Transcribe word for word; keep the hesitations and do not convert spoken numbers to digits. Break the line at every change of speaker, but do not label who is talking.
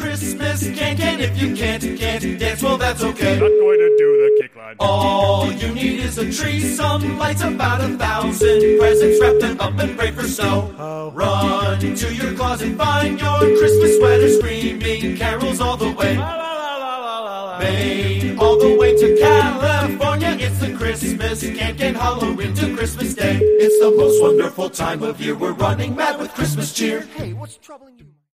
Christmas can-can. If you can't, can't dance, well, that's okay.
Not going to do the kick line.
All you need is a tree, some lights, about a thousand presents. Wrap them up and pray for snow.
Oh.
Run to your closet, find your Christmas sweater, screaming carols all the way.
La, la, la, la, la, la, la.
Maine, all the way to California. It's the Christmas can-can, Halloween to Christmas Day. It's the most wonderful time of year. We're running mad with Christmas cheer.
Hey, what's troubling you?